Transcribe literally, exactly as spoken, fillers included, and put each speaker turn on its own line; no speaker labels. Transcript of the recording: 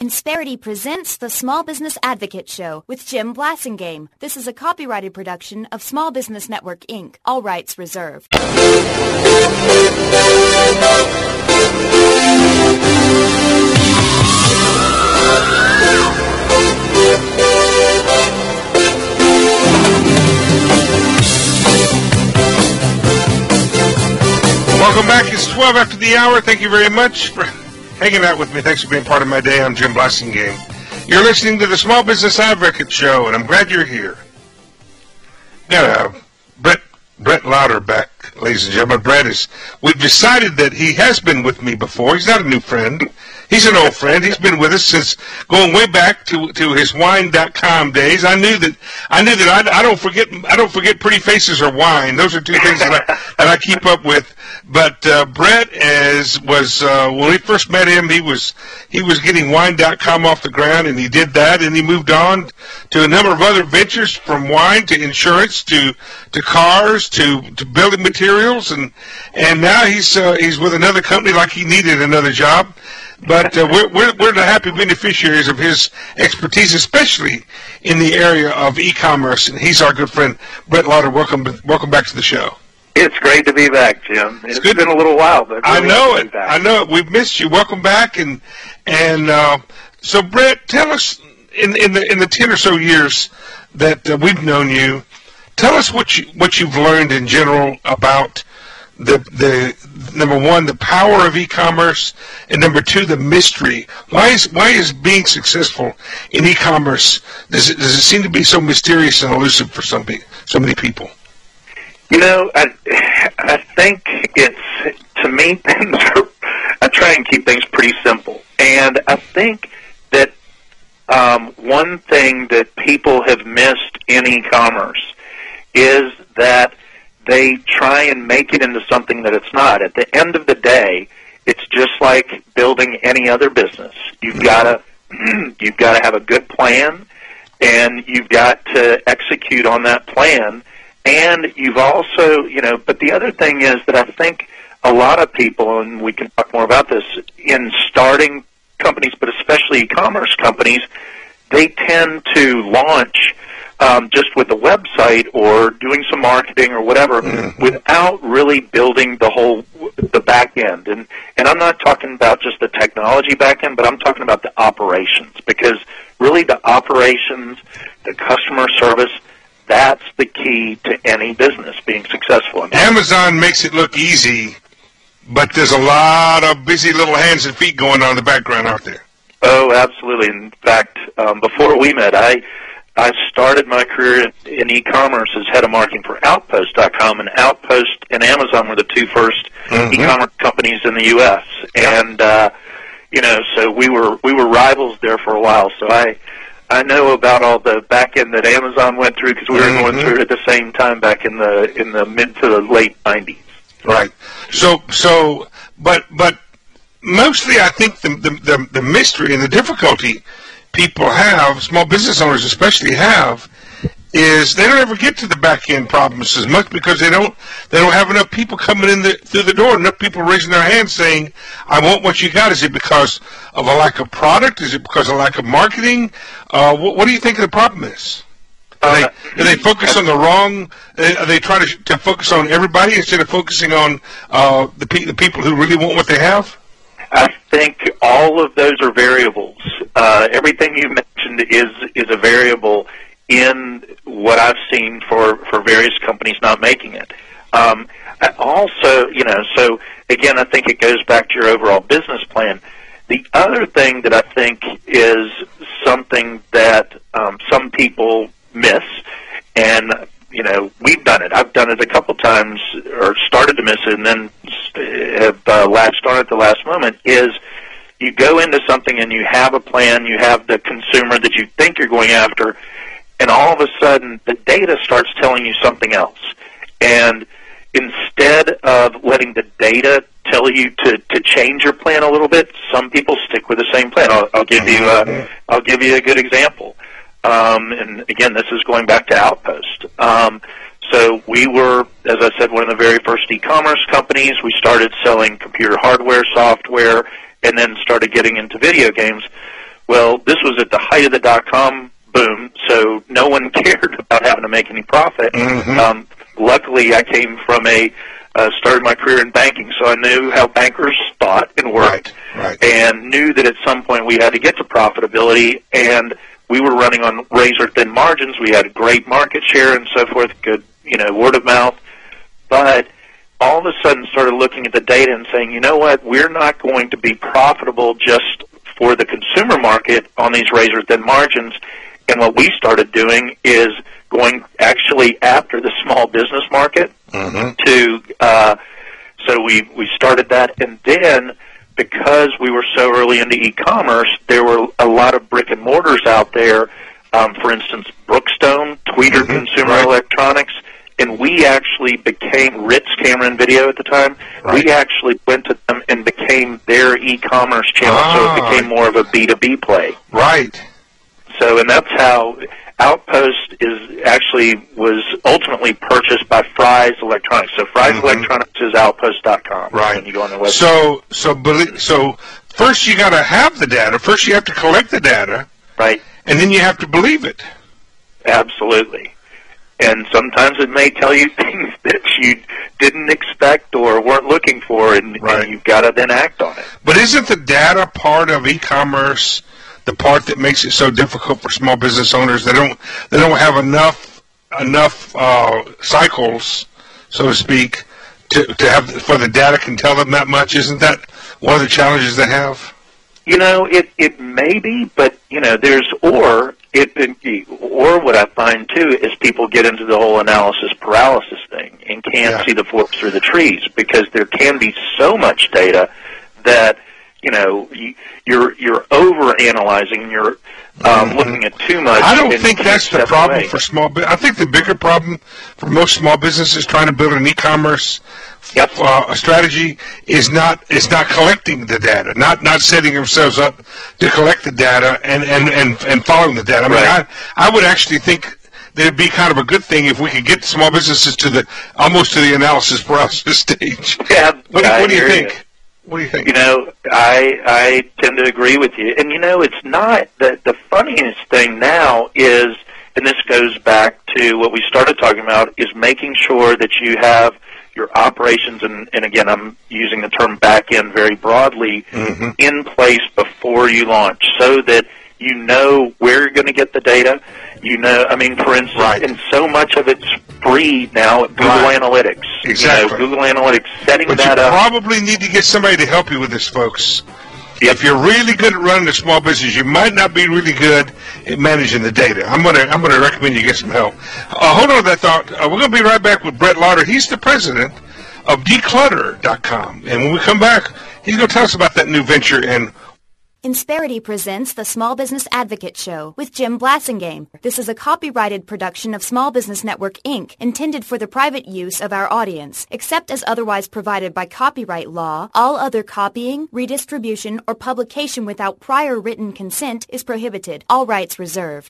Insperity presents the Small Business Advocate Show with Jim Blasingame. This is a copyrighted production of Small Business Network, Incorporated. All rights reserved.
Welcome back. It's twelve after the hour. Thank you very much for hanging out with me. Thanks for being part of my day. I'm Jim Blasingame. You're listening to the Small Business Advocate Show, and I'm glad you're here. Got uh, Brett Brett Lauder back, ladies and gentlemen. Brett is. We've decided that he has been with me before. He's not a new friend. He's an old friend. He's been with us since going way back to to his wine dot com days. I knew that I knew that I, I don't forget I don't forget pretty faces or wine. Those are two things that I, that I keep up with. But uh, Brett as was uh, when we first met him, he was he was getting wine dot com off the ground, and he did that, and he moved on to a number of other ventures, from wine to insurance to to cars to, to building materials, and and now he's uh, he's with another company like he needed another job. But uh, we're, we're we're the happy beneficiaries of his expertise, especially in the area of e-commerce. And he's our good friend, Brett Lauder. Welcome welcome back to the show.
It's great to be back, Jim. It's,
it's good.
been a little while, but really
I know it. I know it. We've missed you. Welcome back. And and uh, so, Brett, tell us in in the in the ten or so years that uh, we've known you, tell us what you what you've learned in general about the the number one, the power of e-commerce, and number two, the mystery. Why is why is being successful in e-commerce, does it does it seem to be so mysterious and elusive for some pe- so many people?
You know, I I think it's, to me, things are, I try and keep things pretty simple, and I think that um, one thing that people have missed in e-commerce is that they try and make it into something that it's not. At the end of the day, it's just like building any other business. You've got to you've got to have a good plan, and you've got to execute on that plan. And you've also, you know, but the other thing is that I think a lot of people, and we can talk more about this, in starting companies, but especially e-commerce companies, they tend to launch Um, just with the website or doing some marketing or whatever, mm-hmm. without really building the whole the back end. And and I'm not talking about just the technology back end, but I'm talking about the operations, because really the operations, the customer service, that's the key to any business being successful.
Amazon makes it look easy, but there's a lot of busy little hands and feet going on in the background out there.
Oh, absolutely. In fact, um, before we met, I I started my career in e-commerce as head of marketing for Outpost dot com, and Outpost and Amazon were the two first mm-hmm. e-commerce companies in the U S And uh, you know, so we were we were rivals there for a while. So I I know about all the back end that Amazon went through, because we were mm-hmm. going through it at the same time back in the in the mid to the late nineties.
Right. So so, but but mostly, I think the the the, the mystery and the difficulty people have, small business owners especially have, is they don't ever get to the back end problems as much, because they don't they don't have enough people coming in the, through the door, enough people raising their hands saying, "I want what you got." Is it because of a lack of product? Is it because of a lack of marketing? Uh, what, what do you think the problem is? Are they, do they focus on the wrong? Are they trying to, to focus on everybody instead of focusing on uh, the pe- the people who really want what they have?
I think all of those are variables. Uh, everything you mentioned is is a variable in what I've seen for, for various companies not making it. Um, I also, you know, so again, I think it goes back to your overall business plan. The other thing that I think is something that um, some people miss, and you know, we've done it. I've done it a couple times, or started to miss it, and then have uh, latched on at the last moment, is you go into something and you have a plan, you have the consumer that you think you're going after, and all of a sudden the data starts telling you something else. And instead of letting the data tell you to, to change your plan a little bit, some people stick with the same plan. I'll, I'll give you a, I'll give you a good example. Um, and again, this is going back to Outpost. Um, so we were, as I said, one of the very first e-commerce companies. We started selling computer hardware, software, and then started getting into video games. Well, this was at the height of the dot-com boom, so no one cared about having to make any profit.
Mm-hmm.
Um, luckily, I came from a uh, started my career in banking, so I knew how bankers thought and worked,
right, right.
and knew that at some point we had to get to profitability. And we were running on razor-thin margins. We had a great market share and so forth, good, you know, word of mouth. But all of a sudden started looking at the data and saying, you know what, we're not going to be profitable just for the consumer market on these razor-thin margins. And what we started doing is going actually after the small business market.
Mm-hmm.
to uh, so we, we started that. And then because we were so early into e-commerce, there were a lot of brick and mortars out there. Um, for instance, Brookstone, Tweeter
Mm-hmm.
Consumer
Right.
Electronics, and we actually became Ritz Camera and Video at the time.
Right.
We actually went to them and became their e-commerce channel,
Ah.
so it became more of a B two B play.
Right.
So, and that's how Outpost is actually was ultimately purchased by Fry's Electronics. So Fry's
Mm-hmm.
Electronics is outpost dot com.
Right.
When you go on their website.
So, so, belie- so first you got to have the data. First you have to collect the data,
Right.
and then you have to believe it.
Absolutely. And sometimes it may tell you things that you didn't expect or weren't looking for, and,
Right.
and you've got to then act on it.
But isn't the data part of e-commerce the part that makes it so difficult for small business owners? They don't they don't have enough enough uh, cycles, so to speak, to to have for the data can tell them that much. Isn't that one of the challenges they have?
You know, it it may be, but you know, there's or it, it or what I find too is people get into the whole analysis paralysis thing and can't
Yeah.
see the forest through the trees, because there can be so much data that you know you, you're you're over analyzing and you're um,
Mhm.
looking at too much.
I don't
and
think
can't
that's the
step
problem
away.
for small. Bu- I think the bigger problem for most small businesses trying to build an e-commerce
Yep.
uh, strategy is not is not collecting the data, not not setting themselves up to collect the data and and and, and following the data. I mean,
Right.
I I would actually think that it'd be kind of a good thing if we could get small businesses to the almost to the analysis paralysis stage.
Yeah,
What, do-
I
what do you
hear
think?
you.
What do you think?
You know, I I tend to agree with you. And you know, it's not the the funniest thing now is, and this goes back to what we started talking about, is making sure that you have your operations, and, and again, I'm using the term back end very broadly,
Mhm.
in place before you launch, so that you know where you're going to get the data. You know, I mean, for instance,
Right.
and so much of it's free now at Google
Right.
Analytics.
Exactly.
You know, Google Analytics, setting
But you
that up.
probably need to get somebody to help you with this, folks.
Yep.
If you're really good at running a small business, you might not be really good at managing the data. I'm gonna I'm gonna recommend you get some help. Uh, hold on to that thought. Uh, we're gonna be right back with Brett Lauder. He's the president of declutter dot com, and when we come back, he's gonna tell us about that new venture and.
Insperity presents the Small Business Advocate Show with Jim Blassingame. This is a copyrighted production of Small Business Network, Incorporated, intended for the private use of our audience. Except as otherwise provided by copyright law, all other copying, redistribution, or publication without prior written consent is prohibited. All rights reserved.